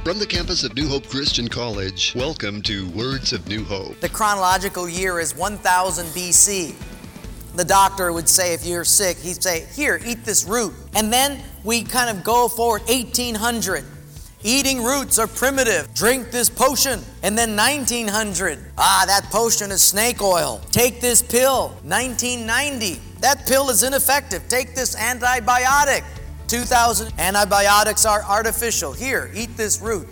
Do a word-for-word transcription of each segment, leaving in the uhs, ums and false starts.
From the campus of New Hope Christian College, welcome to Words of New Hope. The chronological year is one thousand B C. The doctor would say, if you're sick, he'd say, here, eat this root. And then we kind of go forward, eighteen hundred. Eating roots are primitive. Drink this potion. And then nineteen hundred. Ah, that potion is snake oil. Take this pill. nineteen ninety. That pill is ineffective. Take this antibiotic. two thousand. Antibiotics are artificial. Here, eat this root.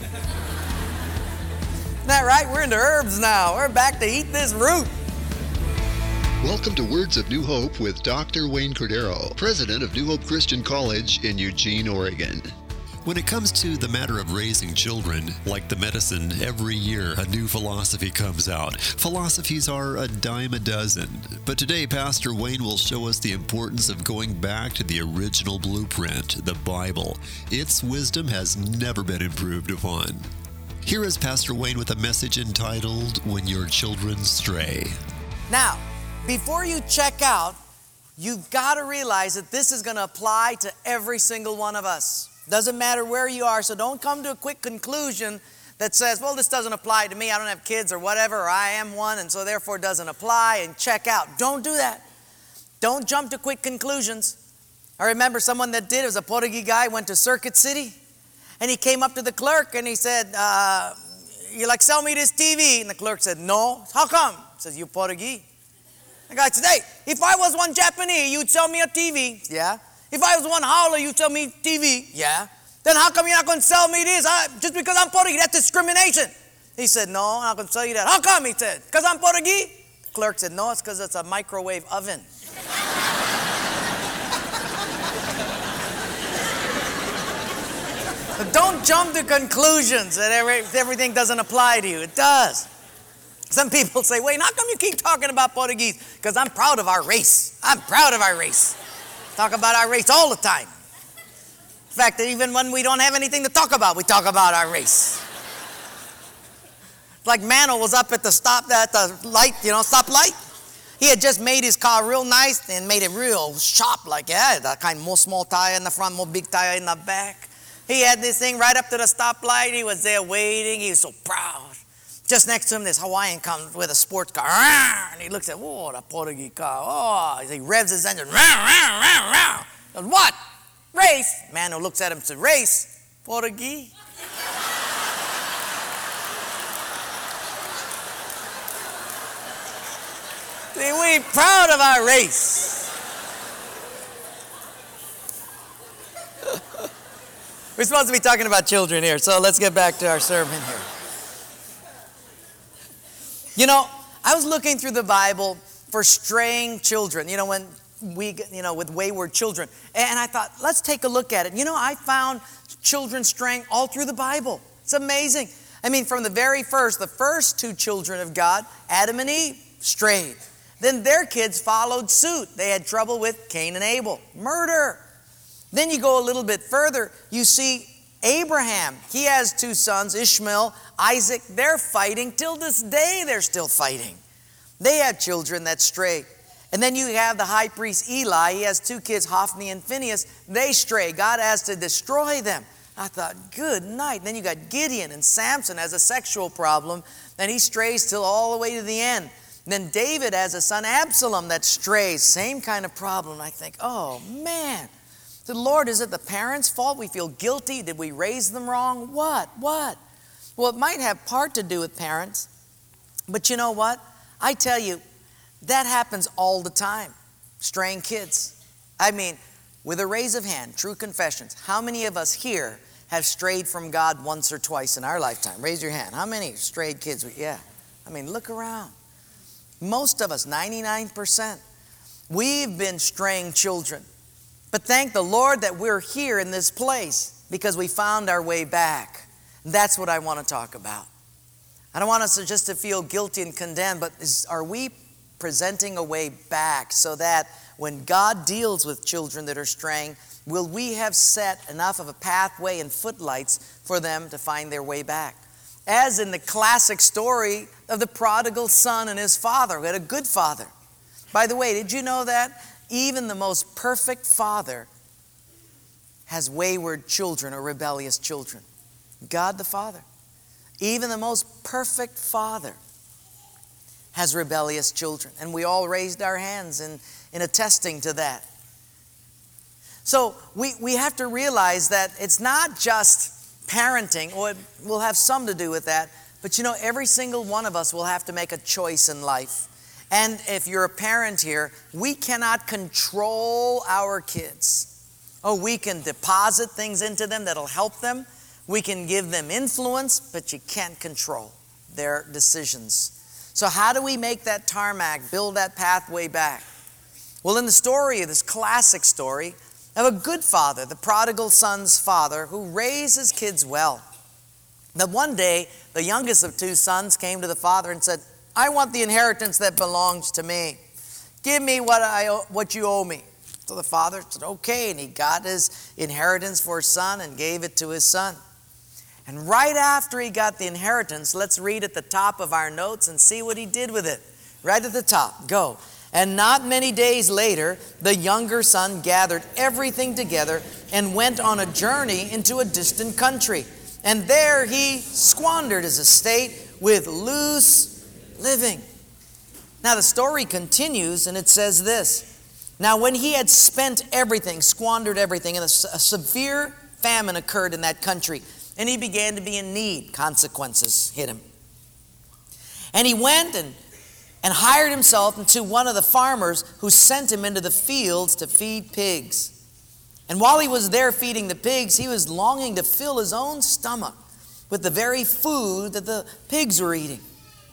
Isn't that right? We're into herbs now. We're back to eat this root. Welcome to Words of New Hope with Doctor Wayne Cordero, president of New Hope Christian College in Eugene, Oregon. When it comes to the matter of raising children, like the medicine, every year a new philosophy comes out. Philosophies are a dime a dozen. But today, Pastor Wayne will show us the importance of going back to the original blueprint, the Bible. Its wisdom has never been improved upon. Here is Pastor Wayne with a message entitled, When Your Children Stray. Now, before you check out, you've got to realize that this is going to apply to every single one of us. Doesn't matter where you are, so don't come to a quick conclusion that says, well, this doesn't apply to me, I don't have kids or whatever, or I am one, and so therefore it doesn't apply, and check out. Don't do that. Don't jump to quick conclusions. I remember someone that did. It was a Portuguese guy, went to Circuit City, and he came up to the clerk and he said, uh, you like sell me this T V? And the clerk said, no. How come? He says, you Portuguese. The guy said, hey, if I was one Japanese, you'd sell me a T V. Yeah. If I was one howler, you'd sell me T V. Yeah. Then how come you're not going to sell me this? I, just because I'm Portuguese, that's discrimination. He said, no, I'm not going to sell you that. How come? He said, because I'm Portuguese? The clerk said, no, it's because it's a microwave oven. But don't jump to conclusions that every, everything doesn't apply to you. It does. Some people say, wait, how come you keep talking about Portuguese? Because I'm proud of our race. I'm proud of our race. Talk about our race all the time. In fact, even when we don't have anything to talk about, we talk about our race. Like Mano was up at the stop, at the light, you know, stoplight. He had just made his car real nice and made it real sharp, like, yeah, that kind of more small tire in the front, more big tire in the back. He had this thing right up to the stoplight. He was there waiting. He was so proud. Just next to him, this Hawaiian comes with a sports car. And he looks at, whoa, the Portuguese car. Oh, he revs his engine. Says, what? Race? Man who looks at him and says, race? Portuguese? See, we're proud of our race. We're supposed to be talking about children here, so let's get back to our sermon here. You know, I was looking through the Bible for straying children, you know, when we, you know, with wayward children. And I thought, let's take a look at it. You know, I found children straying all through the Bible. It's amazing. I mean, from the very first, the first two children of God, Adam and Eve, strayed. Then their kids followed suit. They had trouble with Cain and Abel, murder. Then you go a little bit further, you see Abraham. He has two sons, Ishmael, Isaac. They're fighting. Till this day, they're still fighting. They have children that stray. And then you have the high priest Eli. He has two kids, Hophni and Phinehas. They stray. God has to destroy them. I thought, good night. Then you got Gideon, and Samson has a sexual problem. Then he strays till all the way to the end. And then David has a son, Absalom, that strays. Same kind of problem. I think, oh, man. The Lord, is it the parents' fault? We feel guilty. Did we raise them wrong? What? What? Well, it might have part to do with parents. But you know what? I tell you, that happens all the time. Straying kids. I mean, with a raise of hand, true confessions, how many of us here have strayed from God once or twice in our lifetime? Raise your hand. How many strayed kids? Yeah. I mean, look around. Most of us, ninety-nine percent. We've been straying children. But thank the Lord that we're here in this place because we found our way back. That's what I want to talk about. I don't want us to just to feel guilty and condemned, but is, are we presenting a way back so that when God deals with children that are straying, will we have set enough of a pathway and footlights for them to find their way back? As in the classic story of the prodigal son and his father, who had a good father. By the way, did you know that? Even the most perfect father has wayward children or rebellious children. God the Father. Even the most perfect father has rebellious children. And we all raised our hands in, in attesting to that. So we, we have to realize that it's not just parenting, or it will have some to do with that, but you know, every single one of us will have to make a choice in life. And if you're a parent here, we cannot control our kids. Oh, we can deposit things into them that'll help them. We can give them influence, but you can't control their decisions. So how do we make that tarmac, build that pathway back? Well, in the story, this classic story of a good father, the prodigal son's father, who raised his kids well. That one day, the youngest of two sons came to the father and said, I want the inheritance that belongs to me. Give me what I what you owe me. So the father said, okay, and he got his inheritance for his son and gave it to his son. And right after he got the inheritance, let's read at the top of our notes and see what he did with it. Right at the top, go. And not many days later, the younger son gathered everything together and went on a journey into a distant country. And there he squandered his estate with loose living. Now the story continues and it says this. Now when he had spent everything, squandered everything, and a, a severe famine occurred in that country, and he began to be in need. Consequences hit him. And he went and, and hired himself into one of the farmers who sent him into the fields to feed pigs. And while he was there feeding the pigs, he was longing to fill his own stomach with the very food that the pigs were eating.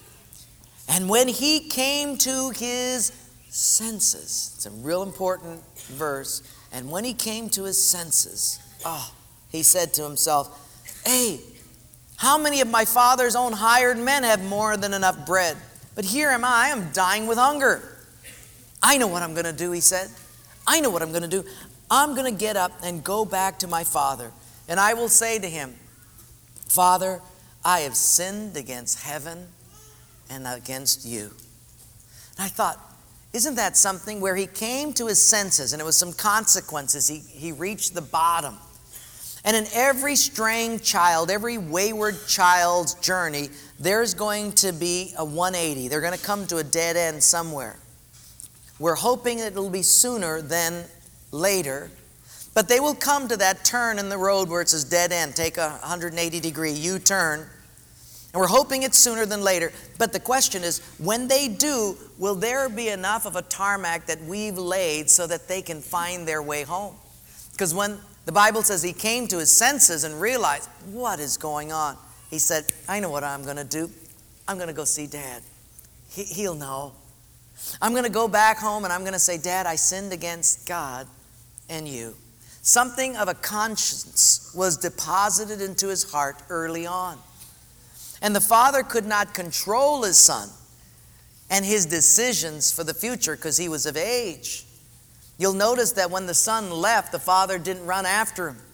And when he came to his senses, it's a real important verse, and when he came to his senses, oh, he said to himself, hey, how many of my father's own hired men have more than enough bread? But here am I, I am dying with hunger. I know what I'm going to do, he said. I know what I'm going to do. I'm going to get up and go back to my father, and I will say to him, Father, I have sinned against heaven and against you. And I thought, isn't that something where he came to his senses, and it was some consequences. He, he reached the bottom. And in every straying child, every wayward child's journey, there's going to be a one eighty. They're going to come to a dead end somewhere. We're hoping that it'll be sooner than later, but they will come to that turn in the road where it says dead end. Take a one hundred eighty degree U-turn. And we're hoping it's sooner than later. But the question is, when they do, will there be enough of a tarmac that we've laid so that they can find their way home? Because when the Bible says he came to his senses and realized, what is going on? He said, I know what I'm going to do. I'm going to go see Dad. He, he'll know. I'm going to go back home and I'm going to say, Dad, I sinned against God and you. Something of a conscience was deposited into his heart early on. And the father could not control his son and his decisions for the future because he was of age. You'll notice that when the son left, the father didn't run after him.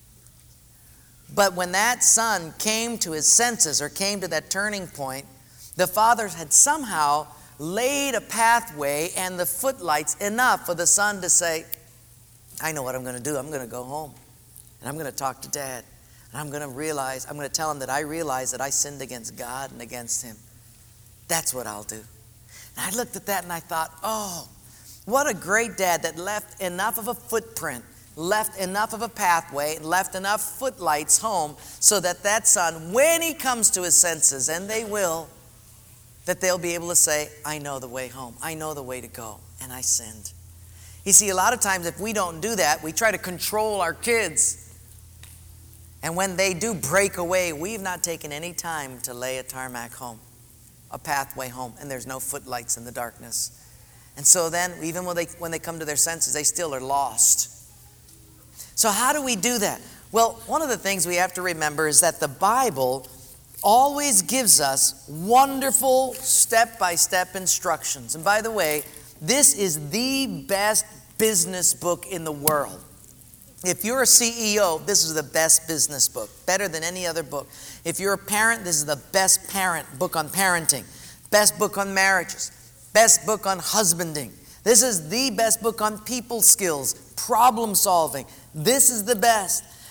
But when that son came to his senses or came to that turning point, the father had somehow laid a pathway and the footlights enough for the son to say, I know what I'm going to do. I'm going to go home and I'm going to talk to Dad. And I'm going to realize, I'm going to tell him that I realize that I sinned against God and against him. That's what I'll do. And I looked at that and I thought, oh, what a great dad that left enough of a footprint, left enough of a pathway, left enough footlights home so that that son, when he comes to his senses, and they will, that they'll be able to say, I know the way home. I know the way to go, and I sinned. You see, a lot of times if we don't do that, we try to control our kids. And when they do break away, we've not taken any time to lay a tarmac home, a pathway home, and there's no footlights in the darkness. And so then, even when they, when they come to their senses, they still are lost. So how do we do that? Well, one of the things we have to remember is that the Bible always gives us wonderful step-by-step instructions. And by the way, this is the best business book in the world. If you're a C E O, this is the best business book, better than any other book. If you're a parent, this is the best parent book on parenting, best book on marriages, best book on husbanding. This is the best book on people skills, problem solving. This is the best.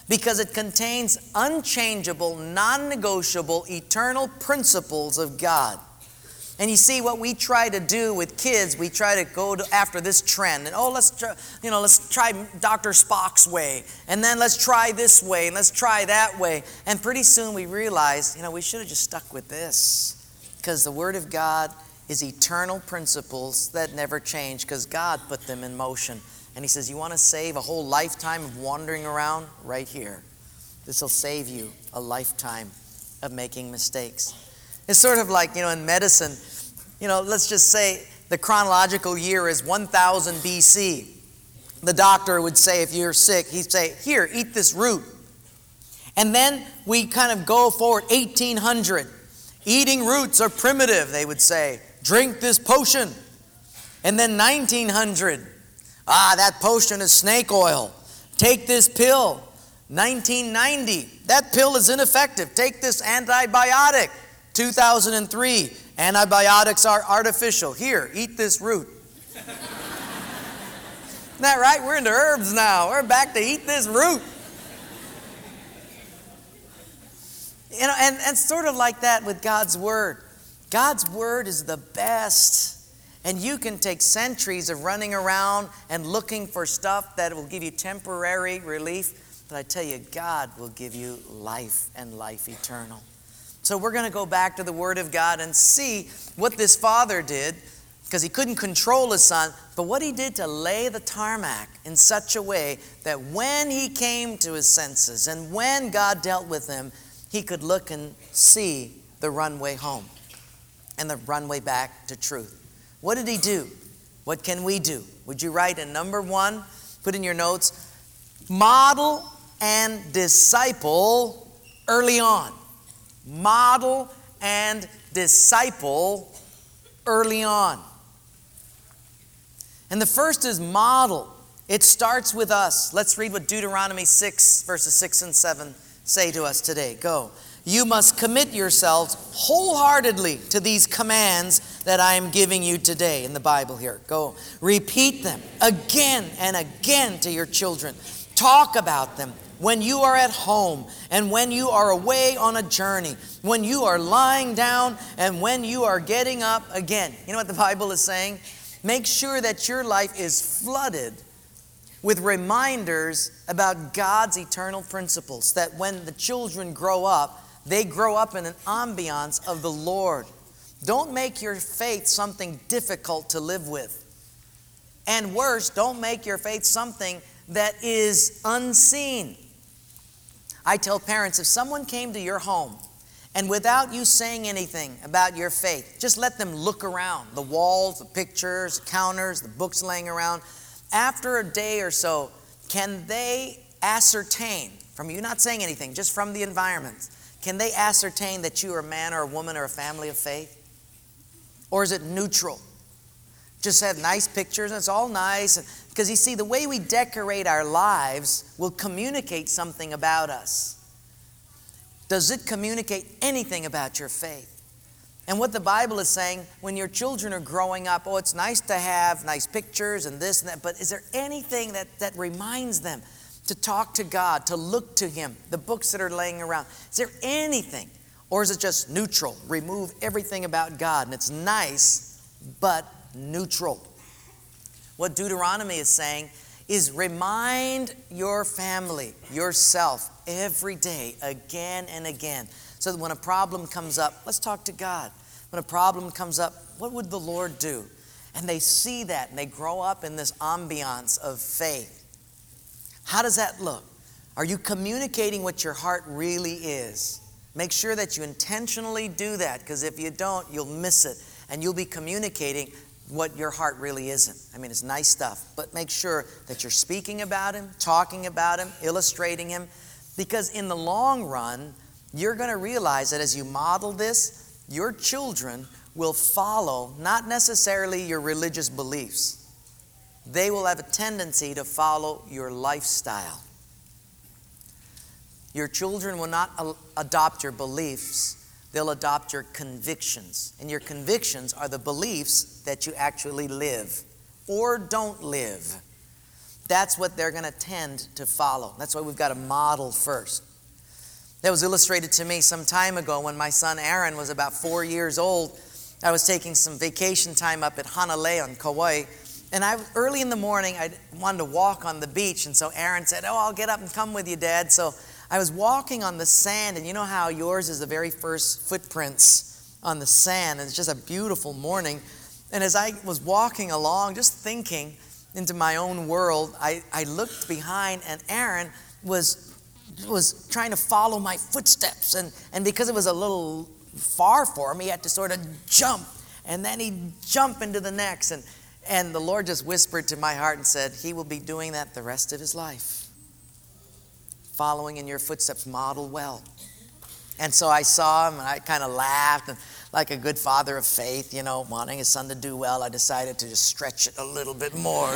because it contains unchangeable, non-negotiable, eternal principles of God. And you see, what we try to do with kids, we try to go to, after this trend. And oh, let's try, you know, let's try Doctor Spock's way. And then let's try this way. And let's try that way. And pretty soon we realize, you know, we should have just stuck with this. Because the Word of God is eternal principles that never change, because God put them in motion. And He says, you want to save a whole lifetime of wandering around? Right here. This will save you a lifetime of making mistakes. It's sort of like, you know, in medicine, you know, let's just say the chronological year is one thousand B C. The doctor would say, if you're sick, he'd say, here, eat this root. And then we kind of go forward, eighteen hundred. Eating roots are primitive, they would say. Drink this potion. And then nineteen hundred. Ah, that potion is snake oil. Take this pill. nineteen ninety. That pill is ineffective. Take this antibiotic. two thousand three, antibiotics are artificial. Here, eat this root. Isn't that right? We're into herbs now. We're back to eat this root. You know, and, and sort of like that with God's Word. God's Word is the best. And you can take centuries of running around and looking for stuff that will give you temporary relief. But I tell you, God will give you life and life eternal. So we're going to go back to the Word of God and see what this father did, because he couldn't control his son, but what he did to lay the tarmac in such a way that when he came to his senses and when God dealt with him, he could look and see the runway home and the runway back to truth. What did he do? What can we do? Would you write in number one, put in your notes, model and disciple early on. Model and disciple early on. And the first is model. It starts with us. Let's read what Deuteronomy six, verses six and seven say to us today. Go. You must commit yourselves wholeheartedly to these commands that I am giving you today in the Bible here. Go. Repeat them again and again to your children. Talk about them when you are at home and when you are away on a journey, when you are lying down and when you are getting up again. You know what the Bible is saying? Make sure that your life is flooded with reminders about God's eternal principles, that when the children grow up, they grow up in an ambiance of the Lord. Don't make your faith something difficult to live with. And worse, don't make your faith something that is unseen. I tell parents, if someone came to your home and without you saying anything about your faith, just let them look around, the walls, the pictures, the counters, the books laying around. After a day or so, can they ascertain, from you not saying anything, just from the environment, can they ascertain that you are a man or a woman or a family of faith? Or is it neutral? Just have nice pictures and it's all nice. Because you see, the way we decorate our lives will communicate something about us. Does it communicate anything about your faith? And what the Bible is saying, when your children are growing up, oh, it's nice to have nice pictures and this and that, but is there anything that, that reminds them to talk to God, to look to Him, the books that are laying around? Is there anything? Or is it just neutral? Remove everything about God and it's nice, but neutral. What Deuteronomy is saying is remind your family, yourself, every day, again and again, so that when a problem comes up, let's talk to God. When a problem comes up, what would the Lord do? And they see that and they grow up in this ambiance of faith. How does that look? Are you communicating what your heart really is? Make sure that you intentionally do that, because if you don't, you'll miss it and you'll be communicating what your heart really isn't. I mean, it's nice stuff, but make sure that you're speaking about Him, talking about Him, illustrating Him, because in the long run, you're going to realize that as you model this, your children will follow not necessarily your religious beliefs. They will have a tendency to follow your lifestyle. Your children will not a- adopt your beliefs. They'll adopt your convictions. And your convictions are the beliefs that you actually live or don't live. that's what they're going to tend to follow. That's why we've got to model first. That was illustrated to me some time ago when my son Aaron was about four years old. I was taking some vacation time up at Hanalei on Kauai. And I, early in the morning, I wanted to walk on the beach. And so Aaron said, oh, I'll get up and come with you, Dad. So I was walking on the sand. And you know how yours is the very first footprints on the sand. And it's just a beautiful morning. And as I was walking along, just thinking into my own world, I, I looked behind, and Aaron was was trying to follow my footsteps. And, and because it was a little far for him, he had to sort of jump. And then he'd jump into the next. And, and the Lord just whispered to my heart and said, he will be doing that the rest of his life. Following in your footsteps, model well. And so I saw him, and I kind of laughed. And like a good father of faith, you know, wanting his son to do well, I decided to just stretch it a little bit more.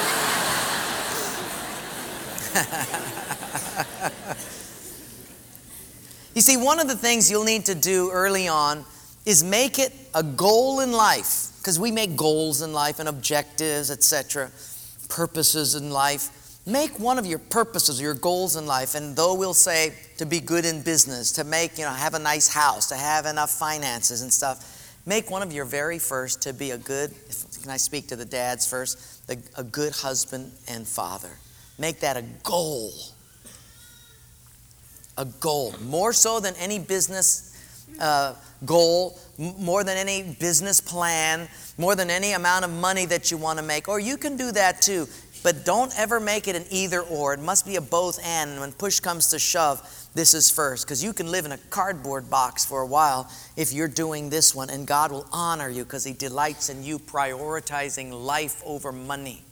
You see, one of the things you'll need to do early on is make it a goal in life, because we make goals in life and objectives, et cetera, purposes in life. Make one of your purposes, your goals in life, and though we'll say to be good in business, to make, you know, have a nice house, to have enough finances and stuff, make one of your very first to be a good, can I speak to the dads first, the, a good husband and father. Make that a goal. A goal. More so than any business uh, goal, m- more than any business plan, more than any amount of money that you want to make. Or you can do that too. But don't ever make it an either or. It must be a both and. And when push comes to shove, this is first. Because you can live in a cardboard box for a while if you're doing this one. And God will honor you because He delights in you prioritizing life over money.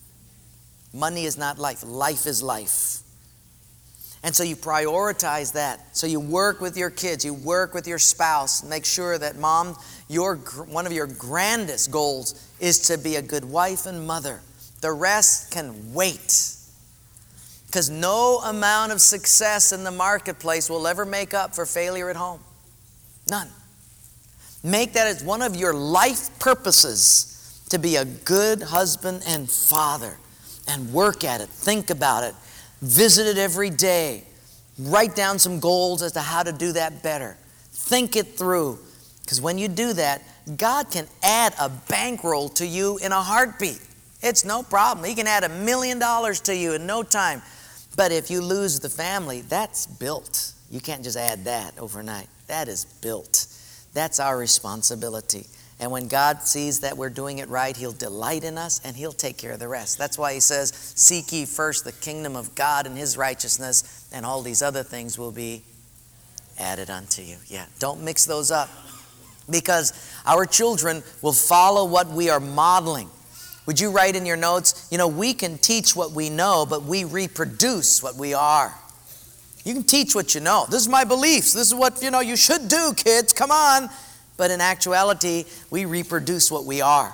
Money is not life. Life is life. And so you prioritize that. So you work with your kids. You work with your spouse. Make sure that, Mom, your one of your grandest goals is to be a good wife and mother. The rest can wait. Because no amount of success in the marketplace will ever make up for failure at home. None. Make that as one of your life purposes to be a good husband and father. And work at it. Think about it. Visit it every day. Write down some goals as to how to do that better. Think it through. Because when you do that, God can add a bankroll to you in a heartbeat. It's no problem. He can add a million dollars to you in no time. But if you lose the family, that's built. You can't just add that overnight. That is built. That's our responsibility. And when God sees that we're doing it right, He'll delight in us and He'll take care of the rest. That's why He says, seek ye first the kingdom of God and His righteousness, and all these other things will be added unto you. Yeah, don't mix those up. Because our children will follow what we are modeling. Would you write in your notes, you know, we can teach what we know, but we reproduce what we are. You can teach what you know. This is my beliefs. This is what, you know, you should do, kids. Come on. But in actuality, we reproduce what we are.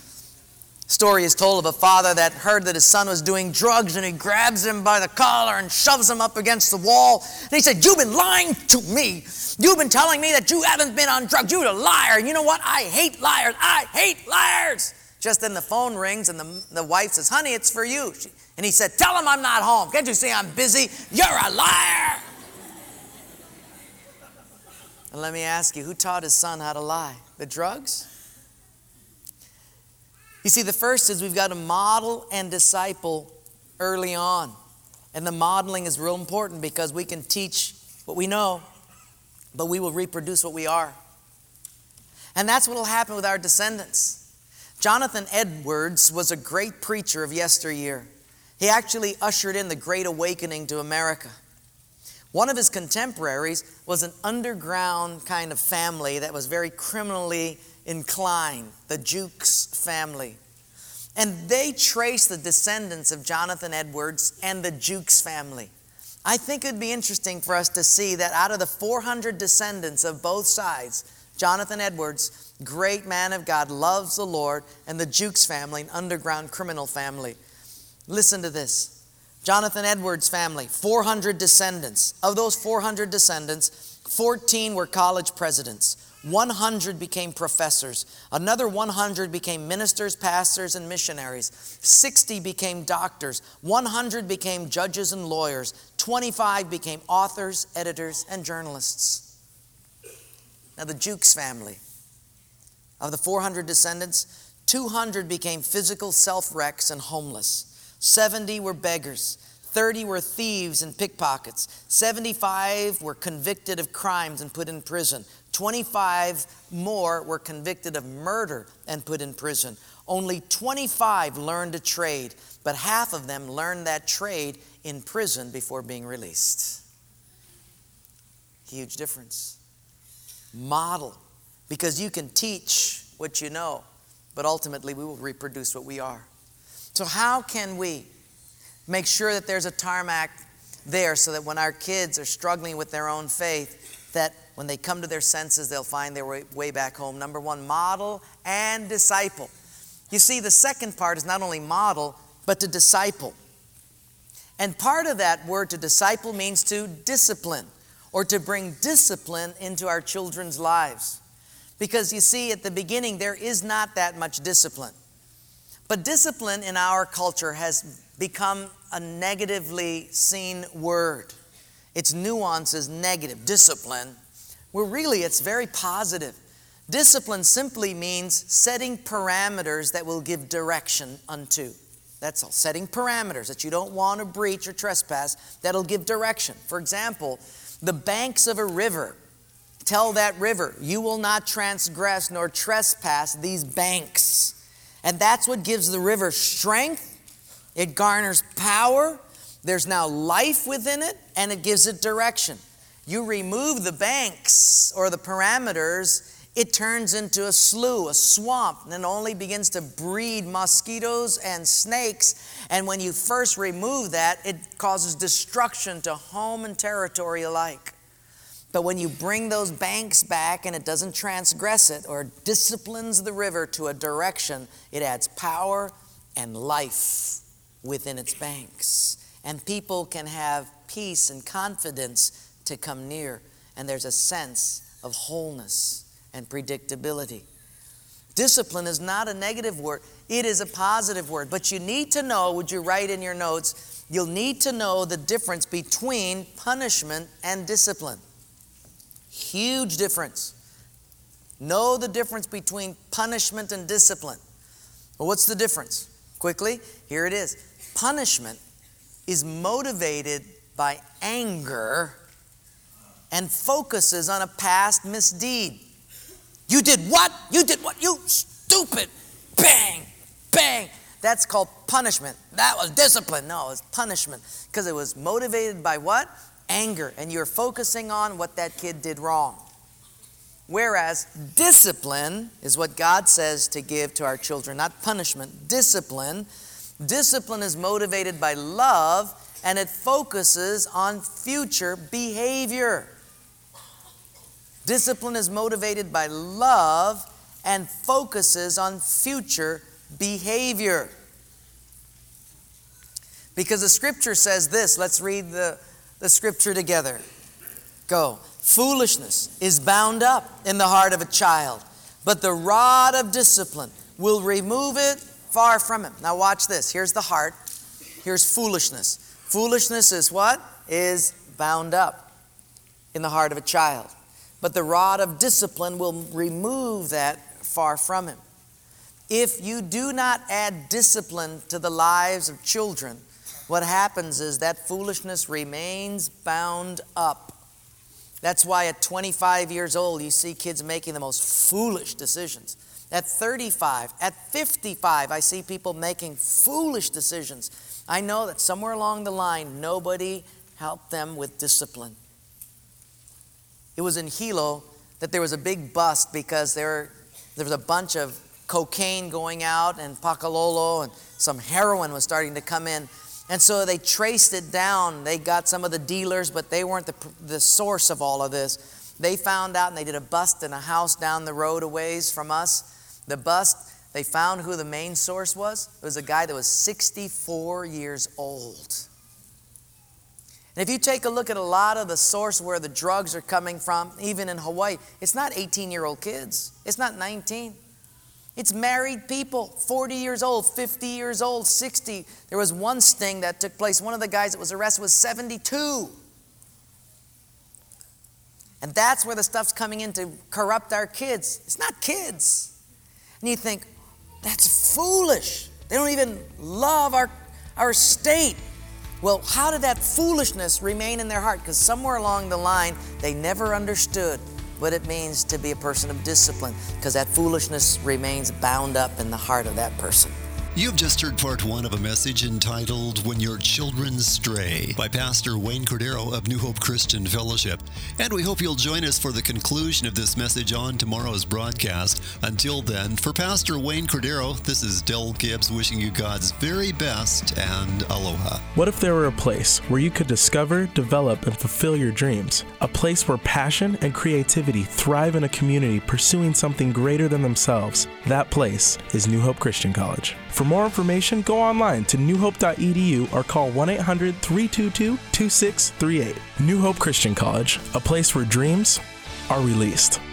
Story is told of a father that heard that his son was doing drugs, and he grabs him by the collar and shoves him up against the wall. And he said, you've been lying to me. You've been telling me that you haven't been on drugs. You're a liar. And you know what? I hate liars. I hate liars. Just then the phone rings, and the, the wife says, honey, it's for you. She, and he said, tell him I'm not home. Can't you see I'm busy? You're a liar. And let me ask you, who taught his son how to lie? The drugs? You see, the first is we've got to model and disciple early on. And the modeling is real important because we can teach what we know, but we will reproduce what we are. And that's what will happen with our descendants. Jonathan Edwards was a great preacher of yesteryear. He actually ushered in the Great Awakening to America. One of his contemporaries was an underground kind of family that was very criminally inclined, the Jukes family. And they traced the descendants of Jonathan Edwards and the Jukes family. I think it'd be interesting for us to see that out of the four hundred descendants of both sides, Jonathan Edwards, great man of God, loves the Lord, and the Jukes family, an underground criminal family. Listen to this. Jonathan Edwards' family, four hundred descendants. Of those four hundred descendants, fourteen were college presidents. one hundred became professors. Another one hundred became ministers, pastors, and missionaries. sixty became doctors. one hundred became judges and lawyers. twenty-five became authors, editors, and journalists. Now the Jukes family, of the four hundred descendants, two hundred became physical self-wrecks and homeless. seventy were beggars. thirty were thieves and pickpockets. seventy-five were convicted of crimes and put in prison. twenty-five more were convicted of murder and put in prison. Only twenty-five learned a trade, but half of them learned that trade in prison before being released. Huge difference. Model, because you can teach what you know, but ultimately we will reproduce what we are. So how can we make sure that there's a tarmac there so that when our kids are struggling with their own faith, that when they come to their senses, they'll find their way, way back home? Number one, model and disciple. You see, the second part is not only model, but to disciple. And part of that word to disciple means to discipline, or to bring discipline into our children's lives. Because you see, at the beginning, there is not that much discipline. But discipline in our culture has become a negatively seen word. Its nuance is negative. Discipline, well, really, it's very positive. Discipline simply means setting parameters that will give direction unto. That's all. Setting parameters that you don't want to breach or trespass, that'll give direction. For example, the banks of a river tell that river, you will not transgress nor trespass these banks. And that's what gives the river strength. It garners power. There's now life within it, and it gives it direction. You remove the banks or the parameters, it turns into a slough, a swamp, and then only begins to breed mosquitoes and snakes. And when you first remove that, it causes destruction to home and territory alike. But when you bring those banks back and it doesn't transgress it or disciplines the river to a direction, it adds power and life within its banks. And people can have peace and confidence to come near. And there's a sense of wholeness and predictability. Discipline is not a negative word. It is a positive word. But you need to know, would you write in your notes, you'll need to know the difference between punishment and discipline. Huge difference. Know the difference between punishment and discipline. Well, what's the difference? Quickly, here it is. Punishment is motivated by anger and focuses on a past misdeed. You did what? You did what? You stupid. Bang, bang. That's called punishment. That was discipline. No, it was punishment because it was motivated by what? Anger. And you're focusing on what that kid did wrong. Whereas discipline is what God says to give to our children, not punishment. Discipline. Discipline is motivated by love, and it focuses on future behavior. Discipline is motivated by love and focuses on future behavior. Because the scripture says this. Let's read the, the scripture together. Go. Foolishness is bound up in the heart of a child, but the rod of discipline will remove it far from him. Now watch this. Here's the heart. Here's foolishness. Foolishness is what? Is bound up in the heart of a child. But the rod of discipline will remove that far from him. If you do not add discipline to the lives of children, what happens is that foolishness remains bound up. That's why at twenty-five years old, you see kids making the most foolish decisions. At thirty-five, at fifty-five, I see people making foolish decisions. I know that somewhere along the line, nobody helped them with discipline. It was in Hilo that there was a big bust because there, there was a bunch of cocaine going out in Pakalolo, and some heroin was starting to come in. And so they traced it down. They got some of the dealers, but they weren't the, the source of all of this. They found out, and they did a bust in a house down the road a ways from us. The bust, they found who the main source was. It was a guy that was sixty-four years old. And if you take a look at a lot of the source where the drugs are coming from, even in Hawaii, it's not eighteen-year-old kids. It's not nineteen. It's married people, forty years old, fifty years old, sixty. There was one sting that took place. One of the guys that was arrested was seventy-two. And that's where the stuff's coming in to corrupt our kids. It's not kids. And you think, that's foolish. They don't even love our, our state. Well, how did that foolishness remain in their heart? Because somewhere along the line, they never understood what it means to be a person of discipline, because that foolishness remains bound up in the heart of that person. You've just heard part one of a message entitled When Your Children Stray by Pastor Wayne Cordero of New Hope Christian Fellowship. And we hope you'll join us for the conclusion of this message on tomorrow's broadcast. Until then, for Pastor Wayne Cordero, this is Del Gibbs wishing you God's very best and aloha. What if there were a place where you could discover, develop, and fulfill your dreams? A place where passion and creativity thrive in a community pursuing something greater than themselves. That place is New Hope Christian College. For more information, go online to new hope dot e d u or call one eight hundred, three two two, two six three eight. New Hope Christian College, a place where dreams are released.